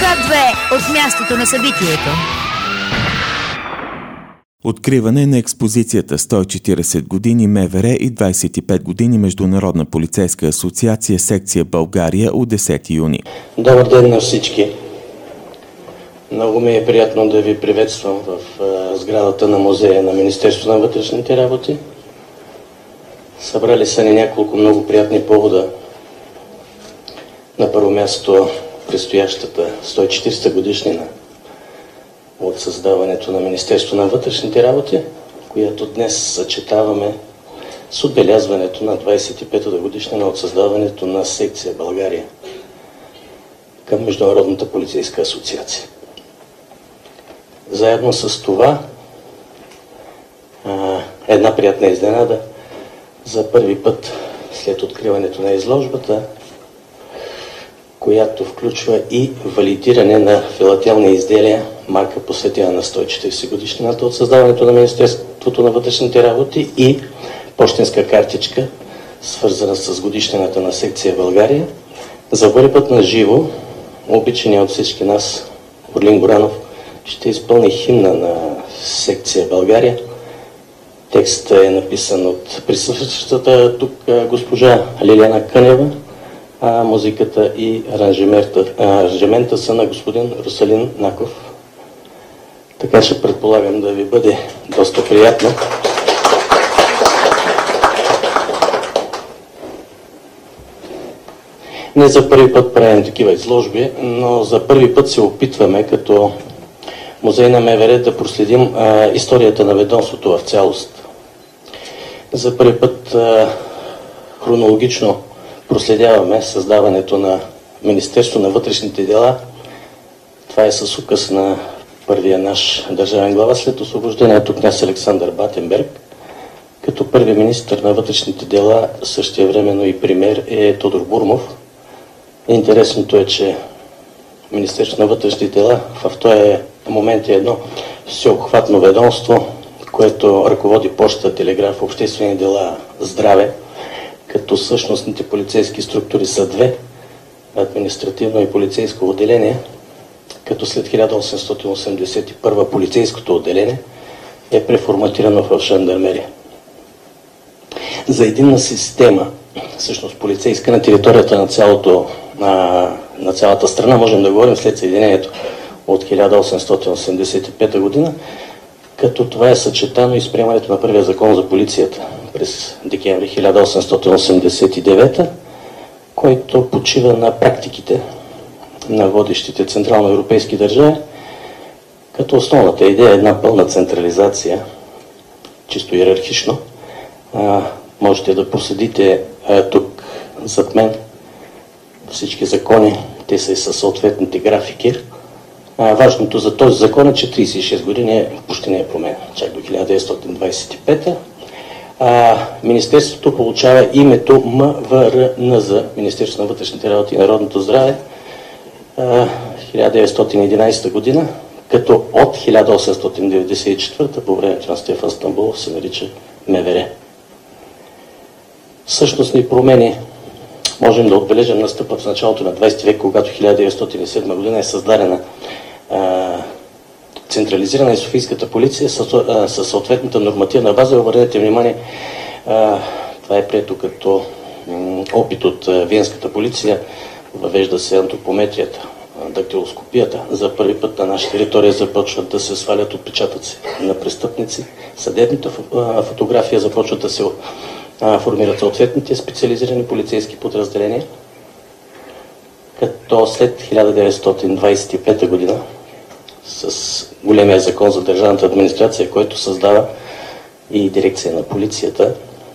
2 от мястото на събитието. Откриване на експозицията 140 години МВР и 25 години Международна полицейска асоциация секция България от 10 юни. Добър ден на всички! Много ми е приятно да ви приветствам в сградата на музея на Министерството на вътрешните работи. Събрали са ни няколко много приятни повода. На първо място предстоящата 140 годишнина от създаването на Министерството на вътрешните работи, която днес съчетаваме с отбелязването на 25-та годишнина от създаването на секция България към Международната полицейска асоциация. Заедно с това една приятна изненада. За първи път след откриването на изложбата, която включва и валидиране на филателни изделия, марка посветена на 140 годишнината от създаването на Министерството на вътрешните работи и пощенска картичка, свързана с годишнината на секция България. За първи път на живо, обичания от всички нас, Орлин Горанов ще изпълни химна на секция България. Текстът е написан от присъстващата тук госпожа Лиляна Кънева, а музиката и аранжимента са на господин Русалин Наков. Така ще предполагам да ви бъде доста приятно. Не за първи път правим такива изложби, но за първи път се опитваме като музей на МВР да проследим историята на ведомството в цялост. За първи път хронологично проследяваме създаването на Министерство на вътрешните дела. Това е с указ на първия наш държавен глава след освобождението княз Александър Батенберг. Като първи министър на вътрешните дела, същевременно и премиер е Тодор Бурмов. Интересното е, че Министерство на вътрешните дела в този момент е едно всеобхватно ведомство, което ръководи поща, телеграф, обществени дела, здраве, като същностните полицейски структури са две, административно и полицейско отделение, като след 1881 полицейското отделение е преформатирано в жандармерия. За единна система, всъщност полицейска, на територията на цялата страна, можем да говорим след съединението от 1885 година, като това е съчетано и с приемането на първия закон за полицията през декември 1889, който почива на практиките на водещите централноевропейски държави, като основната идея е една пълна централизация, чисто иерархично. Можете да проследите тук зад мен всички закони, те са и със съответните графики. Важното за този закон е, че 36 години почти не е променен, чак до 1925. Министерството получава името МВР-НЗ, Министерство на вътрешните работи и народното здраве, 1911 година, като от 1894 по времето на Стефан Стамболов се нарича МВР. Същностни промени можем да отбележим настъпът в началото на 20 век, когато 1907 година е създадена централизирана и Софийската полиция със съответната нормативна база. Обърнете внимание, това е прието като опит от Виенската полиция. Въвежда се антропометрията, дактилоскопията. За първи път на наша територия започват да се свалят отпечатъци на престъпници. Съдебната фотография започват да се формират съответните специализирани полицейски подразделения, като след 1925 година с големия закон за държавната администрация, който създава и дирекция на полицията,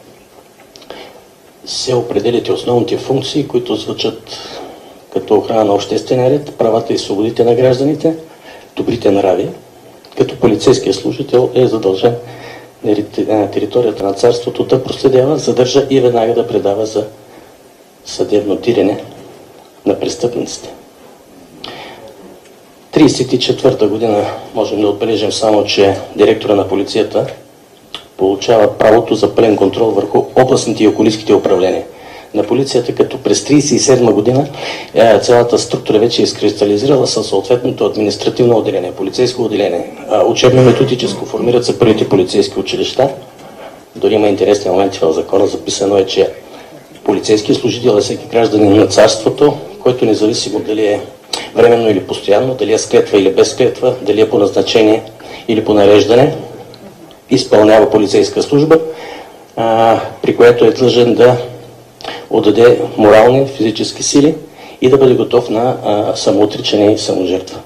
се определят основните функции, които звучат като охрана на обществения ред, правата и свободите на гражданите, добрите нрави, като полицейския служител е задължен на територията на царството да проследява, задържа и веднага да предава за съдебно дирене на престъпниците. 1934 година можем да отбележим само, че директора на полицията получава правото за пълен контрол върху областните и околийските управления. на полицията, като през 1937 година цялата структура вече е изкристализирала със съответното административно отделение, полицейско отделение, учебно-методическо, формират се първите полицейски училища. Дори има интересни моменти в закона, записано е, че полицейски служител е всеки гражданин на царството, който независимо дали е временно или постоянно, дали е с клетва или без клетва, дали е по назначение или по нареждане, изпълнява полицейска служба, при която е длъжен да отдаде морални, физически сили и да бъде готов на самоотричане и саможертва.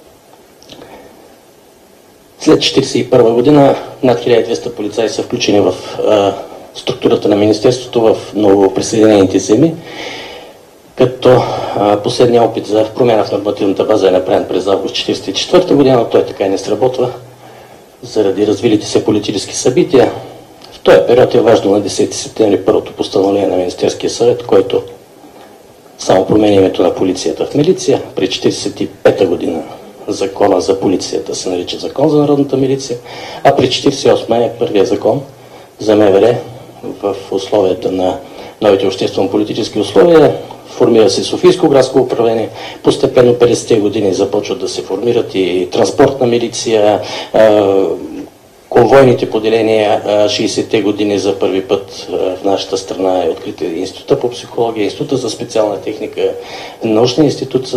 След 1941 година над 1200 полицаи са включени в структурата на Министерството в новоприсъединените земи, като последният опит за промяна в нормативната база е направен през август 1944 година, но той така и не сработва заради развилите се политически събития. В този период е важно на 10 септември първото постановление на Министерския съвет, който само променя името на полицията в милиция. При 1945 година закона за полицията се нарича Закон за народната милиция, а при 1948 е първият закон за МВР в условията на новите обществено-политически условия. Формира се Софийско градско управление. Постепенно 50-те години започват да се формират и транспортна милиция, конвойните поделения. 60-те години за първи път в нашата страна е открит Института по психология, Института за специална техника, Научния институт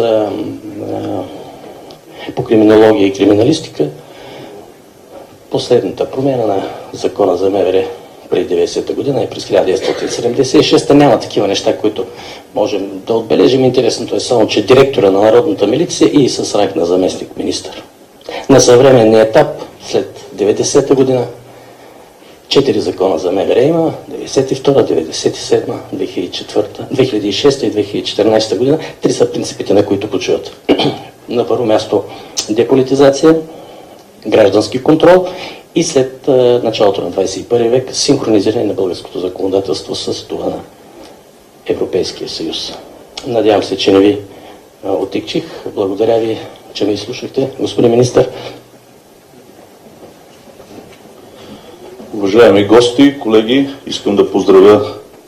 по криминология и криминалистика. Последната промяна на закона за МВР преди 90-та година и през 1976-та няма такива неща, които можем да отбележим. Интересното е само, че директора на Народната милиция и с ранг на заместник министър. На съвременния етап, след 90-та година, 4 закона за МВР има, 92-та, 97-та, 2006-та и 2014 година. 3 са принципите, на които почиват. На първо място деполитизация, граждански контрол и след началото на 21 век синхронизиране на българското законодателство с това на Европейския съюз. Надявам се, че не ви отекчих. Благодаря ви, че ме изслушахте. Господин министър. Уважаеми гости, колеги, искам да поздравя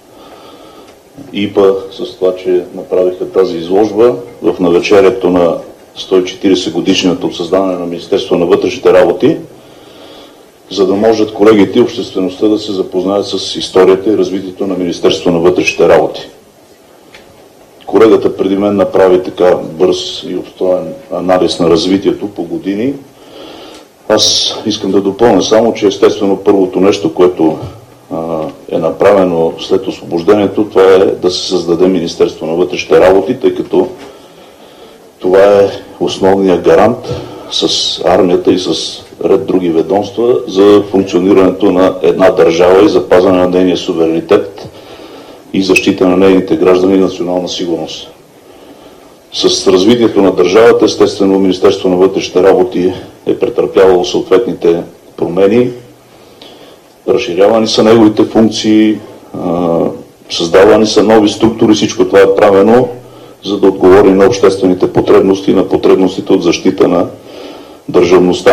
ИПА с това, че направиха тази изложба в навечерието на 140 годишнината от създаване на Министерство на вътрешните работи, за да можат колегите и обществеността да се запознаят с историята и развитието на Министерство на вътрешните работи. Колегата преди мен направи така бърз и обстоен анализ на развитието по години. Аз искам да допълня само, че естествено първото нещо, което е направено след освобождението, това е да се създаде Министерство на вътрешните работи, тъй като това е основният гарант с армията и с ред други ведомства за функционирането на една държава и запазване на нейния суверенитет и защита на нейните граждани и национална сигурност. С развитието на държавата, естествено, Министерство на вътрешните работи е претърпявало съответните промени, разширявани са неговите функции, създавани са нови структури, всичко това е правено, за да отговори на обществените потребности и на потребностите от защита на държавността.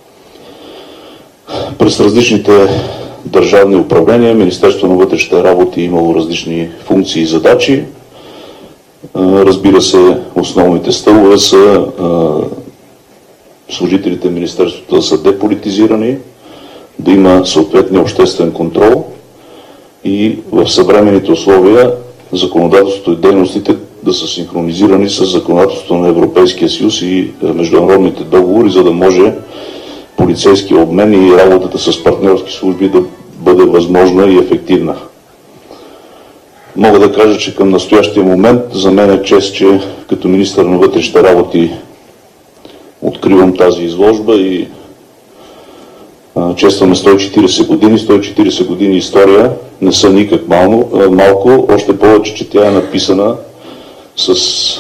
През различните държавни управления Министерство на вътрешните работи е имало различни функции и задачи. Разбира се, основните стълбове са служителите в Министерството да са деполитизирани, да има съответния обществен контрол и в съвременните условия законодателството и дейностите да са синхронизирани с законодателството на Европейския съюз и международните договори, за да може полицейския обмен и работата с партньорски служби да бъде възможна и ефективна. Мога да кажа, че към настоящия момент за мен е чест, че като министър на вътрешните работи откривам тази изложба и честваме 140 години. 140 години история не са никак малко, още повече, че тя е написана с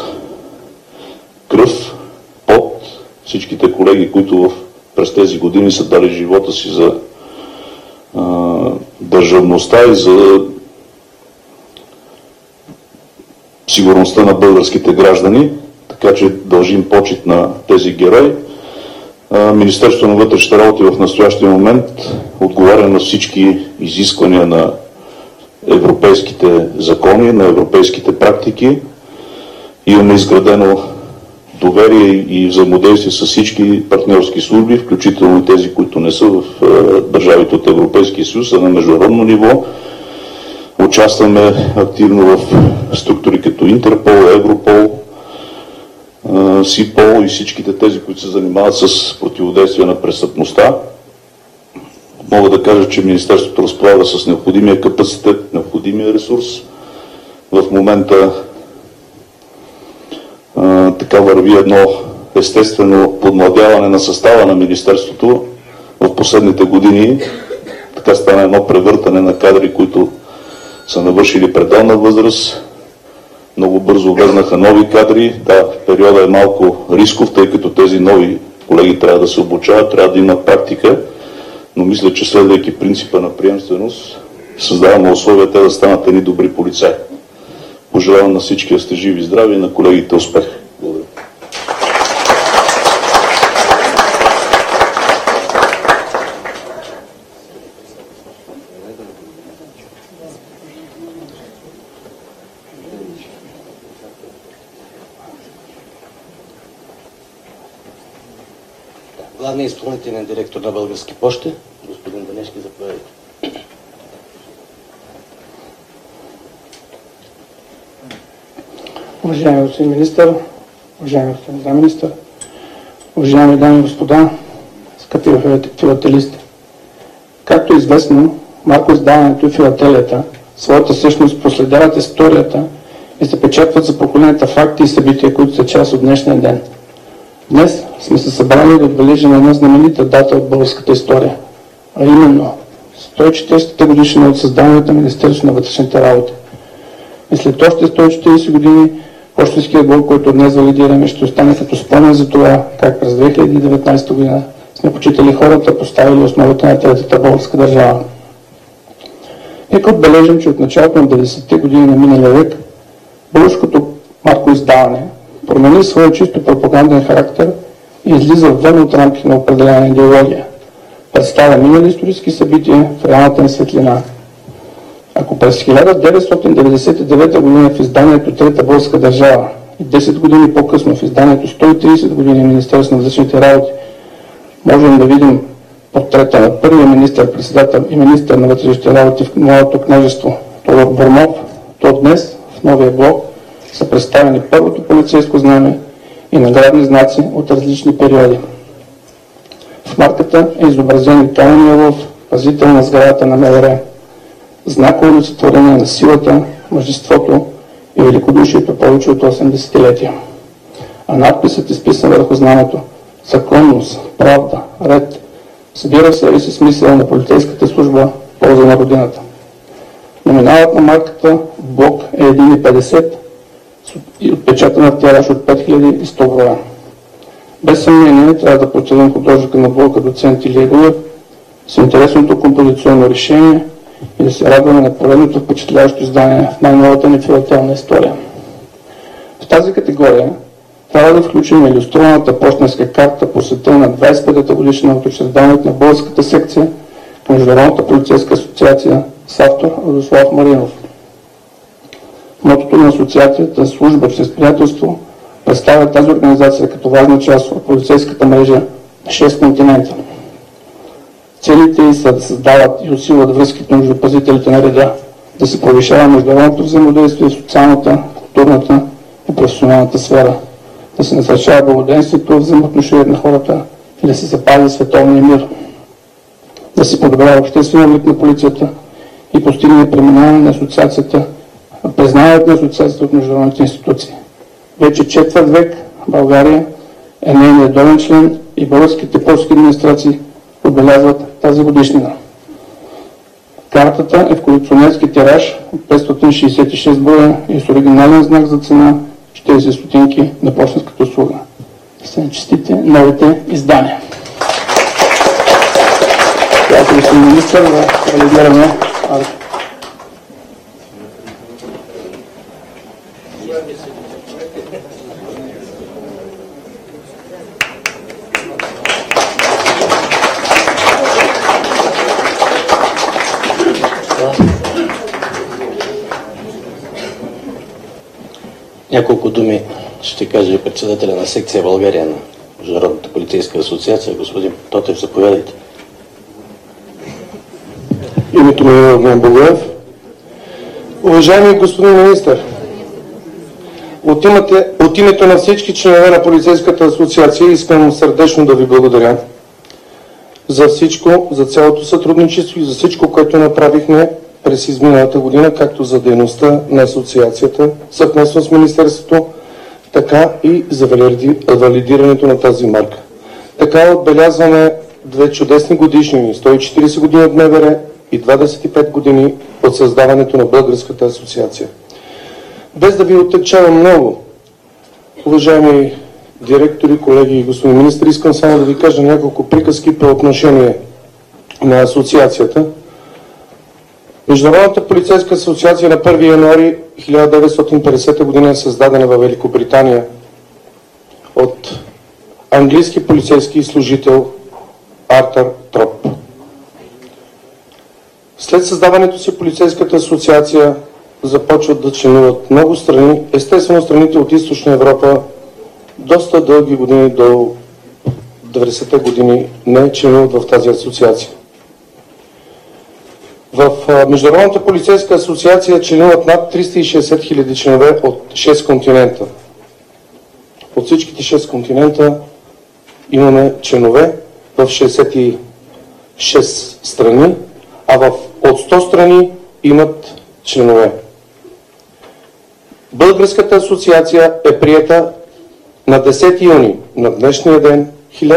кръв, пот, всичките колеги, които през тези години са дали живота си за държавността и за сигурността на българските граждани, така че дължим почит на тези герои. Министерството на вътрешните работи в настоящия момент отговаря на всички изисквания на европейските закони, на европейските практики. Имаме изградено доверие и взаимодействие с всички партньорски служби, включително и тези, които не са в държавите от Европейския съюз, а на международно ниво. Участваме активно в структури като Интерпол, Европол, СИПОЛ и всичките тези, които се занимават с противодействие на престъпността. Мога да кажа, че Министерството разполага с необходимия капацитет, необходимия ресурс. В момента така върви едно естествено подмладяване на състава на Министерството. В последните години така стана едно превъртане на кадри, които са навършили пределна възраст. Много бързо влезнаха нови кадри. Да, периода е малко рисков, тъй като тези нови колеги трябва да се обучават, трябва да имат практика, но мисля, че следвайки принципа на приемственост, създаваме условия те да станат едни добри полицаи. Пожелавам на всички да сте живи и здрави и на колегите успех. Благодаря. Главният изпълнителен директор на Български пощи, господин Данешки, заповядайте. Уважаеми господин министър, уважаеми господин заместник-министър, уважаеми дами и господа, скъпи филателисти. Както е известно, маркоиздаването и филателията в своята същност проследяват историята и се печатват за поколенията факти и събития, които са част от днешния ден. Днес сме се събрали да отбележим една знаменита дата от българската история, а именно 140-та годишнина от създаването на Министерството на вътрешните работи. И след още 140 години пощенският блок, който днес валидираме, ще остане като спомен за това, как през 2019 година сме почитали хората, поставили основата на третата българска държава. Нека отбележим, че от началото на 90-те години на миналия век българското маркоиздаване промени своя чисто пропаганден характер и излиза вън от рамките на определена идеология. Представя минали исторически събития в реалната ни светлина. Ако през 1999 година в изданието Трета българска държава и 10 години по-късно в изданието 130 години Министерство на вътрешните работи можем да видим портрета на първия министър-председател и министър на вътрешните работи в новото княжество Тодор Бурмов, то днес в новия блок са представени първото полицейско знаме и наградни знаци от различни периоди. В марката е изобразен и Тони Елов, пазител на сградата на МВР, знаково олицетворение на силата, мъжеството и великодушието повече от 8 десетилетия. А надписът, изписан върху знамето законност, правда, ред, събира в себе си смисъл на полицейската служба в полза на родината. Номиналът на марката блок е 1,50 и отпечатан на тираж от 5100 броя. Без съмнение трябва да поценим художника на блока доцент Илия Груев с интересното композиционно решение и да се радваме на поредното впечатляващо издание в най-новата ни филателна история. В тази категория трябва да включим илюстрованата пощенска карта, посветена на 25-та годишнина от учреждаването на българската секция към Международната полицейска асоциация с автор Радослав Маринов. Мотото на асоциацията служба чрез приятелство представя тази организация като важна част от полицейската мрежа на 6 континента. Целите ѝ са да създават и усилват връзките между пазителите на реда, да се повишава международното взаимодействие в социалната, културната и професионалната сфера, да се насърчава благоденствието в взаимоотношението на хората и да се запази световния мир, да се подобрява обществения вид на полицията и постигне преминаване на асоциацията, признаването на асоциацията от международните институции. Вече четвърт век България е нейният долен член и българските полски администрации отбелязват тази годишнина. Картата е в колекционерски тираж от 566 броя и с оригинален знак за цена 40 стотинки на пощенската услуга. Се честите новите издания. Когато господин министър да валидираме Няколко думи ще каже и председателя на секция България на Международната полицейска асоциация. Господин Тотев, заповядайте. Името ми е Огнян Богоев. Уважаеми господин министър, от името на всички членове на полицейската асоциация искам сърдечно да ви благодаря за всичко, за цялото сътрудничество и за всичко, което направихме през изминалата година, както за дейността на асоциацията съвместно с Министерството, така и за валидирането на тази марка. Така отбелязваме две чудесни годишнини, 140 години от МВР и 25 години от създаването на Българската асоциация. Без да ви отегчавам много, уважаеми директори, колеги и господин министър, искам само да ви кажа няколко приказки по отношение на асоциацията. Международната полицейска асоциация на 1 януари 1950 година е създадена във Великобритания от английски полицейски служител Артър Троп. След създаването си полицейската асоциация започват да членуват много страни, естествено страните от Източна Европа доста дълги години, до 90-те години, не членуват в тази асоциация. В Международната полицейска асоциация членуват над 360 хиляди членове от 6 континента. От всичките 6 континента имаме членове в 66 страни, а от 100 страни имат членове. Българската асоциация е приета на 10 юни, на днешния ден,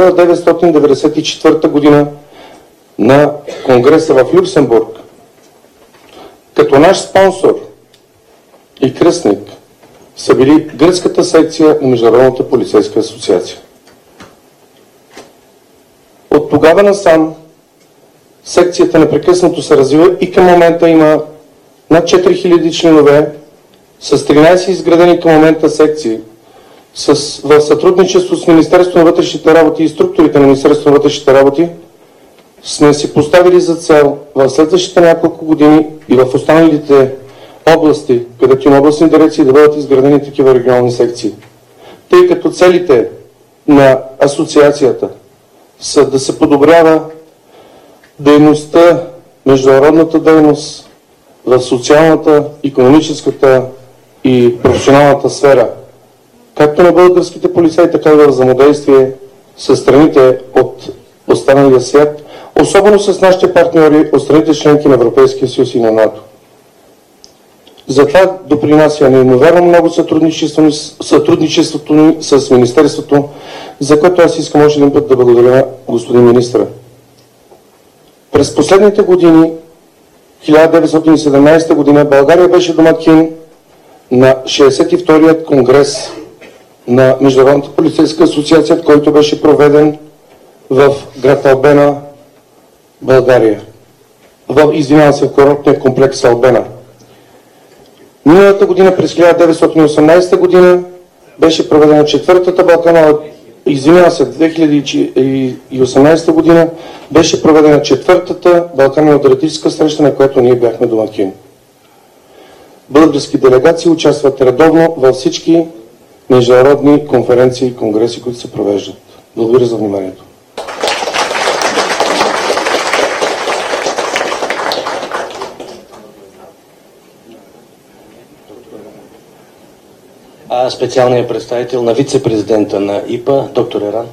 1994 година, на Конгреса в Люксембург. Като наш спонсор и кръстник са били гръцката секция на Международната полицейска асоциация. От тогава насам секцията непрекъснато се развива и към момента има над 4000 членове с 13 изградени към момента секции. В сътрудничество с Министерството на вътрешните работи и структурите на Министерството на вътрешните работи сме си поставили за цел в следващите няколко години и в останалите области, където има областни дирекции, да бъдат изградени такива регионални секции. Тъй като целите на асоциацията са да се подобрява дейността, международната дейност в социалната, икономическата и професионалната сфера, както на българските полицаи, така и в взаимодействие с страните от останалия свят, особено с нашите партньори от страните членки на Европейския съюз и на НАТО. Затова допринася неимоверно много сътрудничеството ни с Министерството, за което аз искам още един път да благодаря господин министъра. През последните години, 1917 година, България беше домакин на 62-ият конгрес на Международната полицейска асоциация, който беше проведен в град Албена, България. В курортния комплекс Албена. Миналата година, през 1918 година, беше проведена 2018 година беше проведена 4-та Балкано-Адриатическа среща, на която ние бяхме домакин. Български делегации участват редовно във всички международни конференции и конгреси, които се провеждат. Благодаря за вниманието. Специалният представител на вице-президента на ИПА, доктор Еран.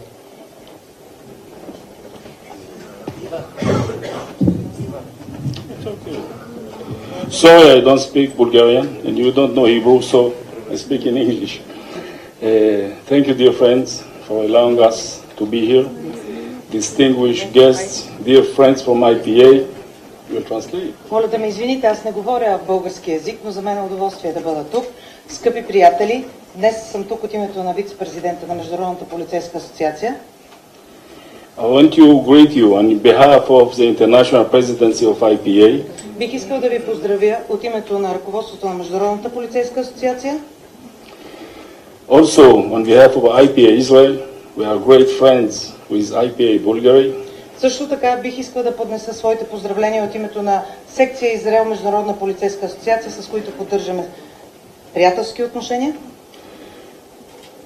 Sorry, I don't speak Bulgarian, and you don't know Hebrew, so I speak in English. Thank you, dear friends, for allowing us to be here. Distinguished guests, dear friends from IPA, you'll translate. Моля да ме извините, аз не говоря български език, но за мен е удоволствие да бъда тук. Скъпи приятели, днес съм тук от името на вице-президента на Международната полицейска асоциация. I want to greet you on behalf of the International Presidency of IPA. Бих искал да ви поздравя от името на ръководството на Международната полицейска асоциация. Also, on behalf of IPA Israel, we are great friends with IPA Bulgaria. Също така бих искал да поднеса своите поздравления от името на секция Израел Международна полицейска асоциация, с които поддържаме приятелски отношения.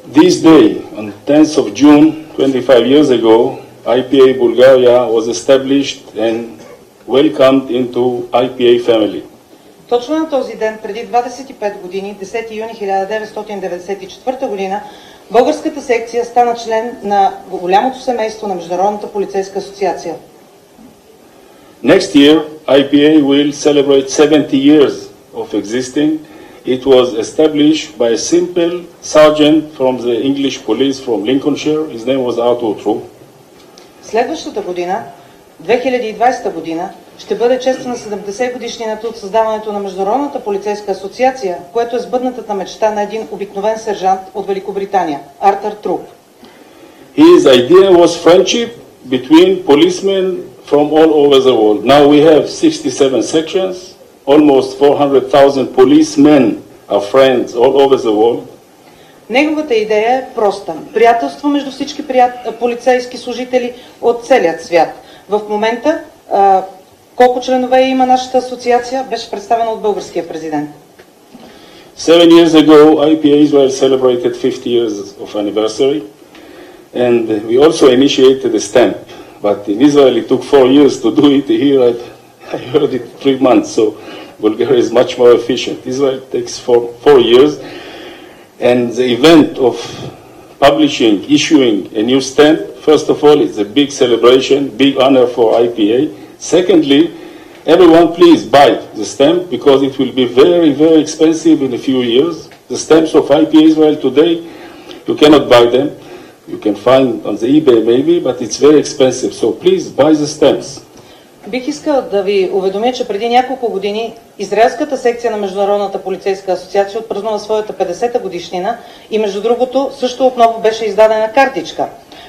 This day, on 10th of June, 25 years ago, IPA Bulgaria was established and welcomed into IPA family. Точно на този ден, преди 25 години, 10 юни 1994 година, българската секция стана член на голямото семейство на Международната полицейска асоциация. Next year, IPA will celebrate 70 years of existing. It was established by a simple sergeant from the English police from Lincolnshire. His name was Arthur Trup. Следващата година, 2020 година, ще бъде чествана 70 годишнината от създаването на Международната полицейска асоциация, което е сбъднатата мечта на един обикновен сержант от Великобритания, Артур Труп. His idea was friendship between policemen from all over the world. Now we have 67 sections. Almost 400,000 policemen are friends all over the world. Неговата идея е проста. Приятелство между всички полицейски служители от целият свят. В момента колко членове има нашата асоциация, беше представена от българския президент. 7 years ago, IPA Israel celebrated 50 years of anniversary, and we also initiated a stamp. But in Israel it took 4 years to do it. Here I heard it 3 months, so Bulgaria is much more efficient. Israel takes 4 years, and the event of publishing, issuing a new stamp, first of all, it's a big celebration, big honor for IPA. Secondly, everyone please buy the stamp because it will be very, very expensive in a few years. The stamps of IPA Israel today, you cannot buy them. You can find on the eBay maybe, but it's very expensive. So please buy the stamps. Бих искал да ви уведомя, че преди няколко години израелската секция на Международната полицейска асоциация отпразнува своята 50-та годишнина и между другото също отново беше издадена картичка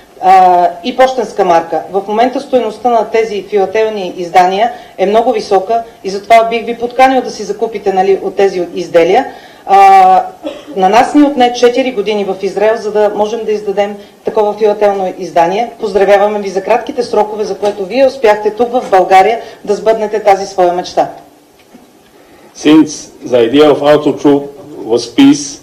и пощенска марка. В момента стойността на тези филателни издания е много висока и затова бих ви подканил да си закупите от тези изделия. На нас ни отне 4 години в Израел, за да можем да издадем такова филателно издание. Поздравяваме ви за кратките срокове, за което вие успяхте тук в България да сбъднете тази своя мечта. Since the idea of Arthur Trup was peace,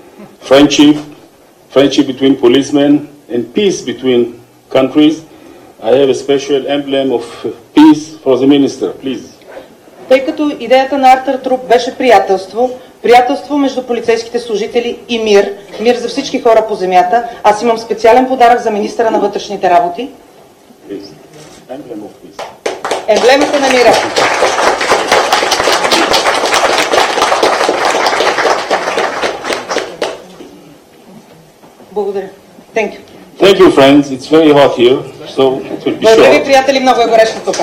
friendship between policemen and peace between countries, I have a special emblem of peace for the minister, please. Тъй като идеята на Артур Труп беше приятелство между полицейските служители и мир за всички хора по земята, аз имам специален подарък за министъра на вътрешните работи. Емблемата на мира. Благодаря. Thank you. Thank you, friends. It's very hot here, so it will be short. Благодаря ви, приятели, много е горещо тук.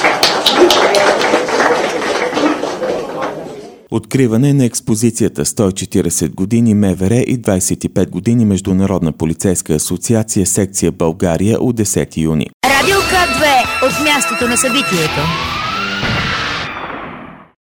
Откриване на експозицията 140 години МВР и 25 години Международна полицейска асоциация секция България от 10 юни. Радио К2 от мястото на събитието.